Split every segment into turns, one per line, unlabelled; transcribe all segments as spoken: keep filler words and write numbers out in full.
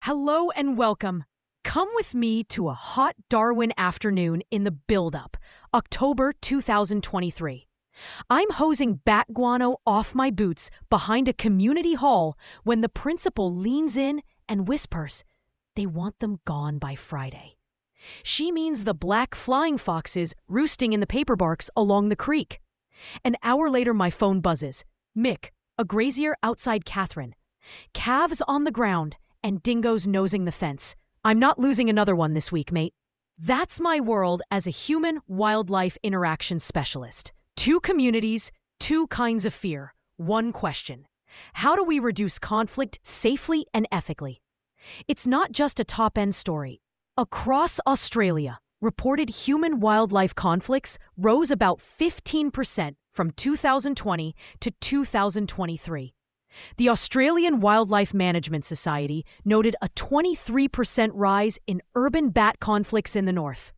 Hello and welcome. Come with me to a hot Darwin afternoon in the build-up, October two thousand twenty-three. I'm hosing bat guano off my boots behind a community hall when the principal leans in and whispers, they want them gone by Friday. She means the black flying foxes roosting in the paperbarks along the creek. An hour later, my phone buzzes. Mick, a grazier outside Catherine. Calves on the ground and dingoes nosing the fence. I'm not losing another one this week, mate. That's my world as a human-wildlife interaction specialist. Two communities, two kinds of fear, one question. How do we reduce conflict safely and ethically? It's not just a top-end story. Across Australia, reported human-wildlife conflicts rose about fifteen percent from two thousand twenty to two thousand twenty-three. The Australian Wildlife Management Society noted a twenty-three percent rise in urban bat conflicts in the north.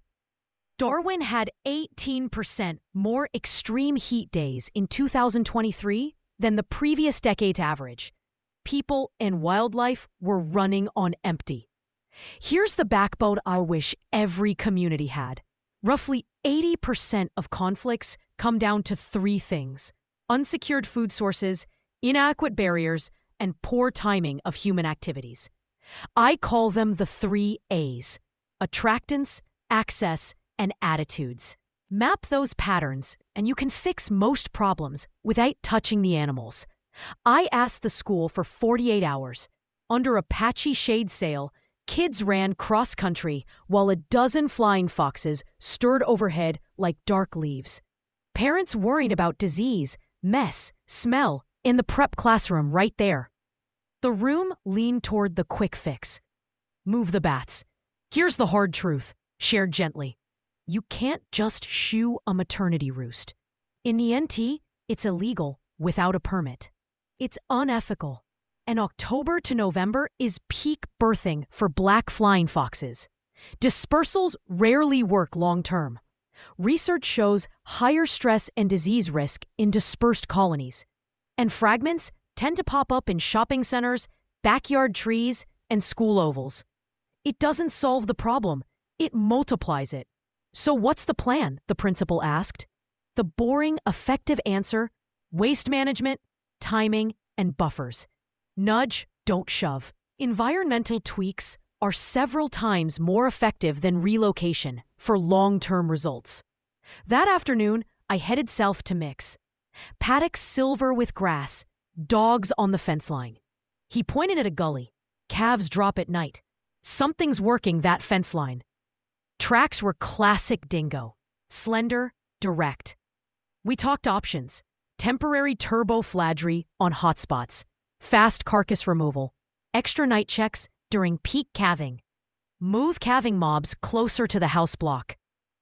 Darwin had eighteen percent more extreme heat days in two thousand twenty-three than the previous decade's average. People and wildlife were running on empty. Here's the backbone I wish every community had. Roughly eighty percent of conflicts come down to three things: unsecured food sources, inadequate barriers, and poor timing of human activities. I call them the three A's: attractants, access, and attitudes. Map those patterns, and you can fix most problems without touching the animals. I asked the school for forty-eight hours. Under a patchy shade sail, kids ran cross-country while a dozen flying foxes stirred overhead like dark leaves. Parents worried about disease, mess, smell, in the prep classroom right there. The room leaned toward the quick fix. Move the bats. Here's the hard truth, shared gently. You can't just shoo a maternity roost. In the N T, it's illegal without a permit. It's unethical. And October to November is peak birthing for black flying foxes. Dispersals rarely work long-term. Research shows higher stress and disease risk in dispersed colonies. And fragments tend to pop up in shopping centers, backyard trees, and school ovals. It doesn't solve the problem. It multiplies it. So what's the plan? The principal asked. The boring, effective answer: waste management, timing, and buffers. Nudge, don't shove. Environmental tweaks are several times more effective than relocation for long-term results. That afternoon, I headed south to Mick's. Paddocks silver with grass, dogs on the fence line. He pointed at a gully. Calves drop at night. Something's working that fence line. Tracks were classic dingo. Slender, direct. We talked options. Temporary turbo fladry on hotspots. Fast carcass removal. Extra night checks during peak calving. Move calving mobs closer to the house block.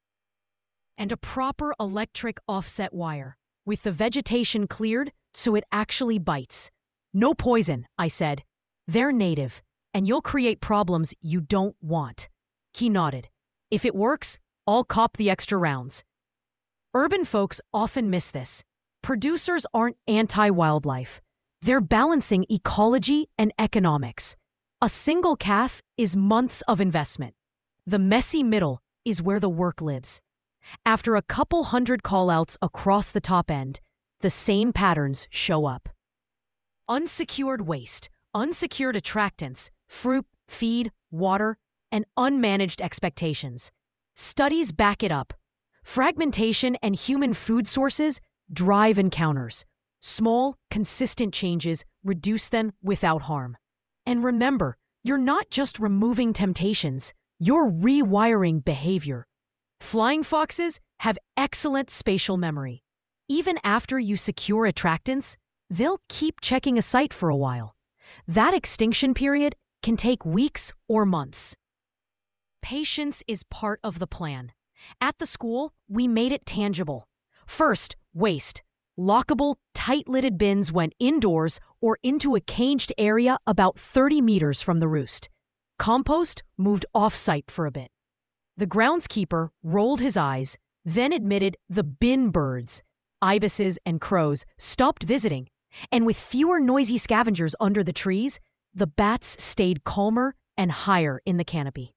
And a proper electric offset wire, with the vegetation cleared so it actually bites. No poison, I said. They're native, and you'll create problems you don't want. He nodded. If it works, I'll cop the extra rounds. Urban folks often miss this. Producers aren't anti-wildlife. They're balancing ecology and economics. A single calf is months of investment. The messy middle is where the work lives. After a couple hundred callouts across the top end, the same patterns show up. Unsecured waste, unsecured attractants, fruit, feed, water, and unmanaged expectations. Studies back it up. Fragmentation and human food sources drive encounters. Small, consistent changes reduce them without harm. And remember, you're not just removing temptations, you're rewiring behavior. Flying foxes have excellent spatial memory. Even after you secure attractants, they'll keep checking a site for a while. That extinction period can take weeks or months. Patience is part of the plan. At the school, we made it tangible. First, waste. Lockable, tight-lidded bins went indoors or into a caged area about thirty meters from the roost. Compost moved off-site for a bit. The groundskeeper rolled his eyes, then admitted the bin birds, ibises and crows, stopped visiting, and with fewer noisy scavengers under the trees, the bats stayed calmer and higher in the canopy.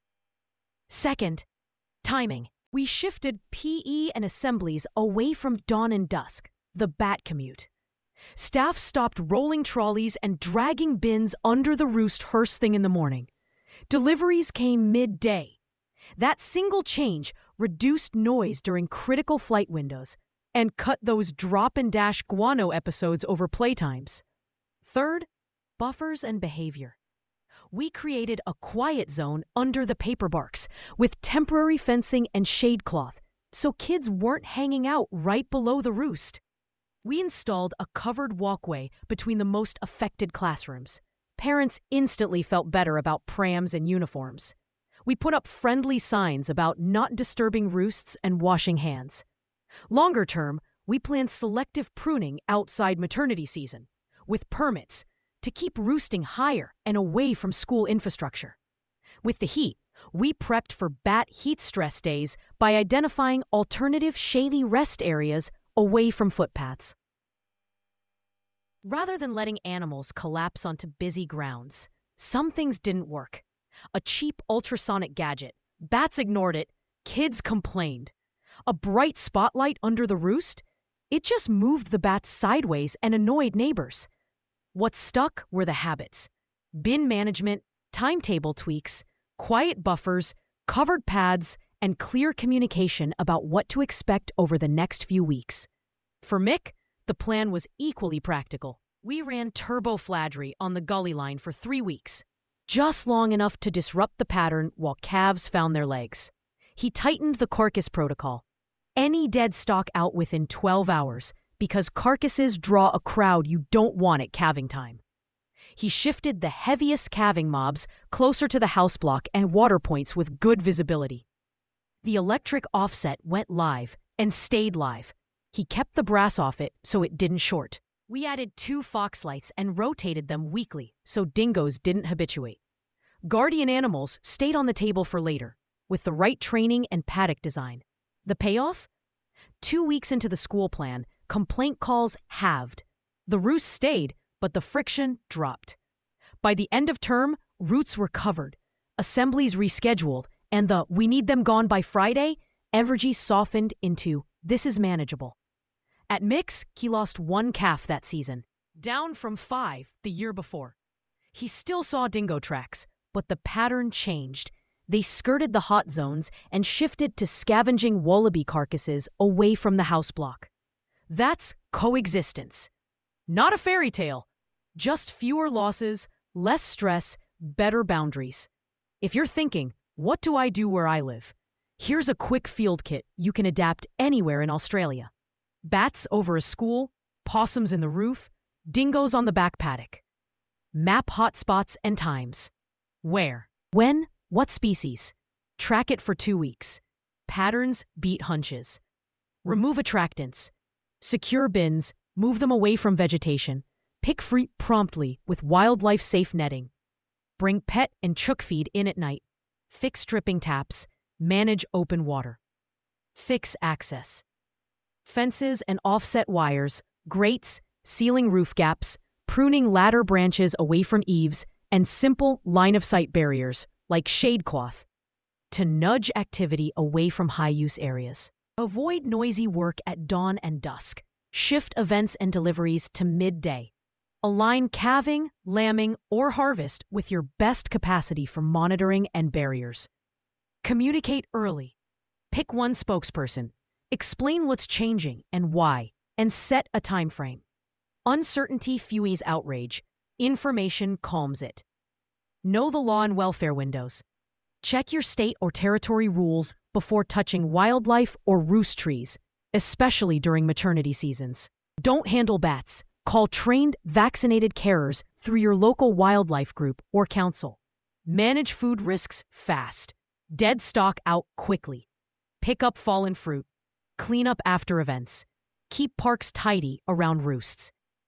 Second, timing. We shifted P E and assemblies away from dawn and dusk, the bat commute. Staff stopped rolling trolleys and dragging bins under the roost first thing in the morning. Deliveries came midday. That single change reduced noise during critical flight windows and cut those drop-and-dash guano episodes over playtimes. Third, buffers and behavior. We created a quiet zone under the paper barks with temporary fencing and shade cloth, so kids weren't hanging out right below the roost. We installed a covered walkway between the most affected classrooms. Parents instantly felt better about prams and uniforms. We put up friendly signs about not disturbing roosts and washing hands. Longer term, we planned selective pruning outside maternity season, with permits, to keep roosting higher and away from school infrastructure. With the heat, we prepped for bat heat stress days by identifying alternative shady rest areas away from footpaths. Rather than letting animals collapse onto busy grounds, some things didn't work. A cheap ultrasonic gadget. Bats ignored it. Kids complained. A bright spotlight under the roost? It just moved the bats sideways and annoyed neighbors. What stuck were the habits. Bin management, timetable tweaks, quiet buffers, covered pads, and clear communication about what to expect over the next few weeks. For Mick, the plan was equally practical. We ran turbofladry on the gully line for three weeks, just long enough to disrupt the pattern while calves found their legs. He tightened the carcass protocol. Any dead stock out within twelve hours, because carcasses draw a crowd you don't want at calving time. He shifted the heaviest calving mobs closer to the house block and water points with good visibility. The electric offset went live and stayed live. He kept the brass off it so it didn't short. We added two fox lights and rotated them weekly so dingoes didn't habituate. Guardian animals stayed on the table for later, with the right training and paddock design. The payoff? Two weeks into the school plan, complaint calls halved. The roost stayed, but the friction dropped. By the end of term, roots were covered, assemblies rescheduled, and the "we need them gone by Friday" energy softened into "this is manageable." At Mick's, he lost one calf that season, down from five the year before. He still saw dingo tracks, but the pattern changed. They skirted the hot zones and shifted to scavenging wallaby carcasses away from the house block. That's coexistence. Not a fairy tale, just fewer losses, less stress, better boundaries. If you're thinking, what do I do where I live? Here's a quick field kit you can adapt anywhere in Australia. Bats over a school, possums in the roof, dingoes on the back paddock. Map hotspots and times. Where, when, what species. Track it for two weeks. Patterns beat hunches. Remove attractants. Secure bins, move them away from vegetation. Pick fruit promptly with wildlife-safe netting. Bring pet and chook feed in at night. Fix dripping taps. Manage open water. Fix access. Fences and offset wires, grates, sealing roof gaps, pruning ladder branches away from eaves, and simple line-of-sight barriers, like shade cloth, to nudge activity away from high-use areas. Avoid noisy work at dawn and dusk. Shift events and deliveries to midday. Align calving, lambing, or harvest with your best capacity for monitoring and barriers. Communicate early. Pick one spokesperson. Explain what's changing and why, and set a time frame. Uncertainty fuels outrage. Information calms it. Know the law and welfare windows. Check your state or territory rules before touching wildlife or roost trees, especially during maternity seasons. Don't handle bats. Call trained, vaccinated carers through your local wildlife group or council. Manage food risks fast. Dead stock out quickly. Pick up fallen fruit. Clean up after events. Keep parks tidy around roosts.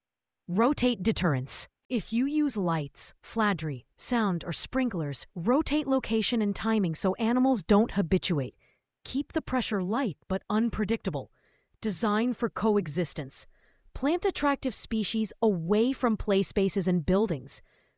Rotate deterrence. If you use lights, fladry, sound, or sprinklers, rotate location and timing so animals don't habituate. Keep the pressure light but unpredictable. Design for coexistence. Plant attractive species away from play spaces and buildings.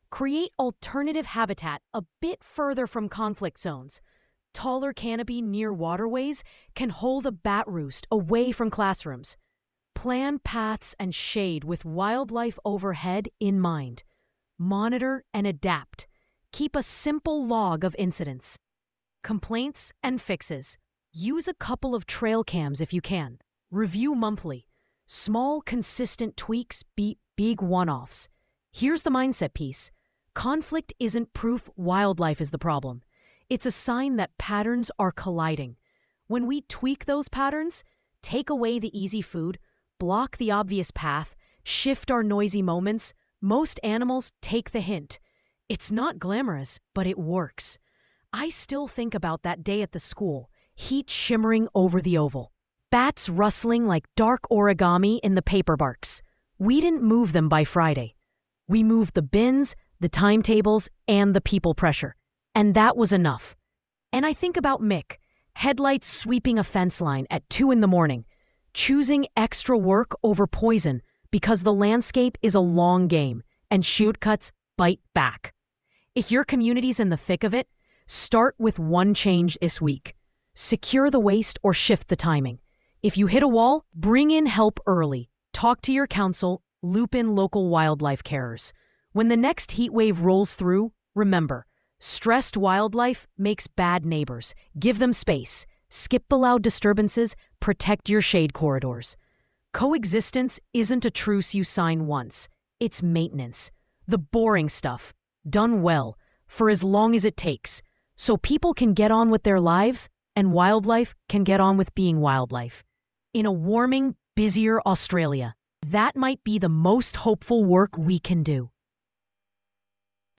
Create alternative habitat a bit further from conflict zones. Taller canopy near waterways can hold a bat roost away from classrooms. Plan paths and shade with wildlife overhead in mind. Monitor and adapt. Keep a simple log of incidents. Complaints and fixes. Use a couple of trail cams if you can. Review monthly. Small, consistent tweaks beat big one-offs. Here's the mindset piece. Conflict isn't proof wildlife is the problem. It's a sign that patterns are colliding. When we tweak those patterns, take away the easy food, block the obvious path, shift our noisy moments, most animals take the hint. It's not glamorous, but it works. I still think about that day at the school, heat shimmering over the oval. Bats rustling like dark origami in the paperbarks. We didn't move them by Friday. We moved the bins, the timetables, and the people pressure. And that was enough. And I think about Mick, headlights sweeping a fence line at two in the morning, choosing extra work over poison because the landscape is a long game and shoot cuts bite back. If your community's in the thick of it, start with one change this week. Secure the waste or shift the timing. If you hit a wall, bring in help early. Talk to your council, loop in local wildlife carers. When the next heat wave rolls through, remember, stressed wildlife makes bad neighbors. Give them space. Skip the loud disturbances. Protect your shade corridors. Coexistence isn't a truce you sign once. It's maintenance. The boring stuff, done well, for as long as it takes, so people can get on with their lives and wildlife can get on with being wildlife. In a warming, busier Australia, that might be the most hopeful work we can do.